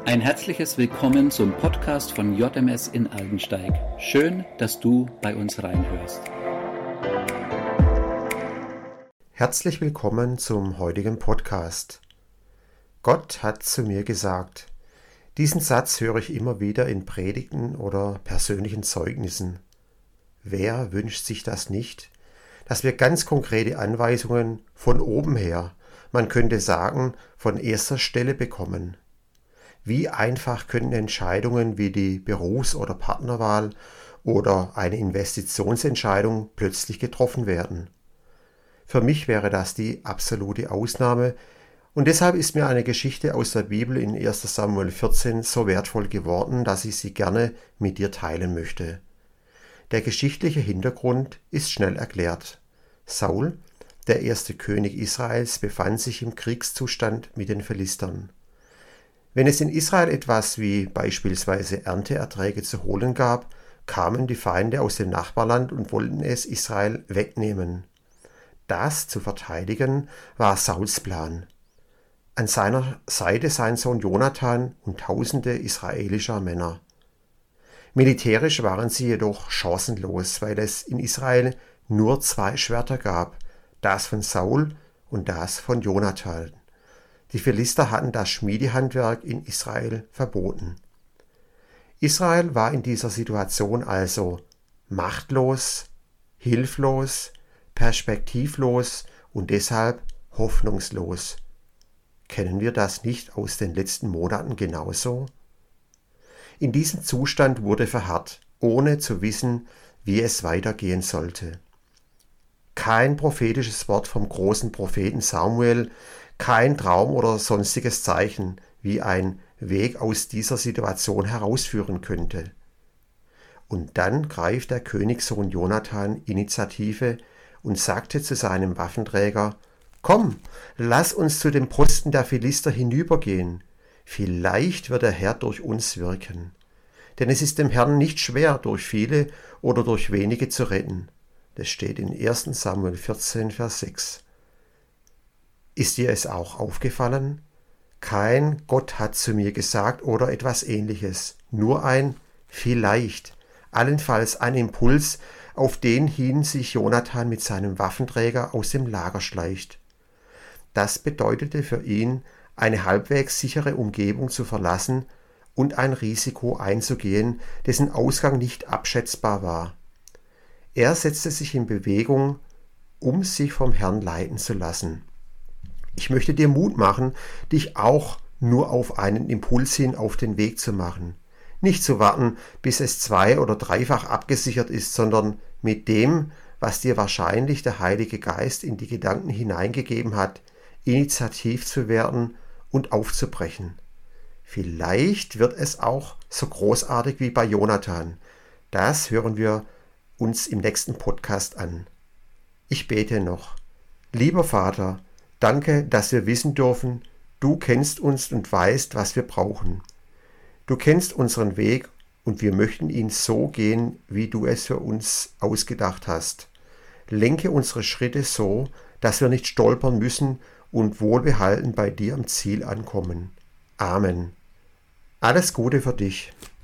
Ein herzliches Willkommen zum Podcast von JMS in Aldensteig. Schön, dass du bei uns reinhörst. Herzlich willkommen zum heutigen Podcast. Gott hat zu mir gesagt. Diesen Satz höre ich immer wieder in Predigten oder persönlichen Zeugnissen. Wer wünscht sich das nicht? Dass wir ganz konkrete Anweisungen von oben her, man könnte sagen, von erster Stelle bekommen. Wie einfach können Entscheidungen wie die Berufs- oder Partnerwahl oder eine Investitionsentscheidung plötzlich getroffen werden? Für mich wäre das die absolute Ausnahme und deshalb ist mir eine Geschichte aus der Bibel in 1. Samuel 14 so wertvoll geworden, dass ich sie gerne mit dir teilen möchte. Der geschichtliche Hintergrund ist schnell erklärt. Saul, der erste König Israels, befand sich im Kriegszustand mit den Philistern. Wenn es in Israel etwas wie beispielsweise Ernteerträge zu holen gab, kamen die Feinde aus dem Nachbarland und wollten es Israel wegnehmen. Das zu verteidigen war Sauls Plan. An seiner Seite sein Sohn Jonathan und tausende israelischer Männer. Militärisch waren sie jedoch chancenlos, weil es in Israel nur 2 Schwerter gab, das von Saul und das von Jonathan. Die Philister hatten das Schmiedehandwerk in Israel verboten. Israel war in dieser Situation also machtlos, hilflos, perspektivlos und deshalb hoffnungslos. Kennen wir das nicht aus den letzten Monaten genauso? In diesem Zustand wurde verharrt, ohne zu wissen, wie es weitergehen sollte. Kein prophetisches Wort vom großen Propheten Samuel, kein Traum oder sonstiges Zeichen, wie ein Weg aus dieser Situation herausführen könnte. Und dann greift der Königssohn Jonathan Initiative und sagte zu seinem Waffenträger: Komm, lass uns zu dem Posten der Philister hinübergehen. Vielleicht wird der Herr durch uns wirken. Denn es ist dem Herrn nicht schwer, durch viele oder durch wenige zu retten. Das steht in 1. Samuel 14, Vers 6. Ist dir es auch aufgefallen? Kein Gott hat zu mir gesagt oder etwas Ähnliches. Nur ein vielleicht, allenfalls ein Impuls, auf den hin sich Jonathan mit seinem Waffenträger aus dem Lager schleicht. Das bedeutete für ihn, eine halbwegs sichere Umgebung zu verlassen und ein Risiko einzugehen, dessen Ausgang nicht abschätzbar war. Er setzte sich in Bewegung, um sich vom Herrn leiten zu lassen. Ich möchte dir Mut machen, dich auch nur auf einen Impuls hin auf den Weg zu machen. Nicht zu warten, bis es 2- oder 3-fach abgesichert ist, sondern mit dem, was dir wahrscheinlich der Heilige Geist in die Gedanken hineingegeben hat, initiativ zu werden und aufzubrechen. Vielleicht wird es auch so großartig wie bei Jonathan. Das hören wir uns im nächsten Podcast an. Ich bete noch. Lieber Vater, danke, dass wir wissen dürfen, du kennst uns und weißt, was wir brauchen. Du kennst unseren Weg und wir möchten ihn so gehen, wie du es für uns ausgedacht hast. Lenke unsere Schritte so, dass wir nicht stolpern müssen und wohlbehalten bei dir am Ziel ankommen. Amen. Alles Gute für dich.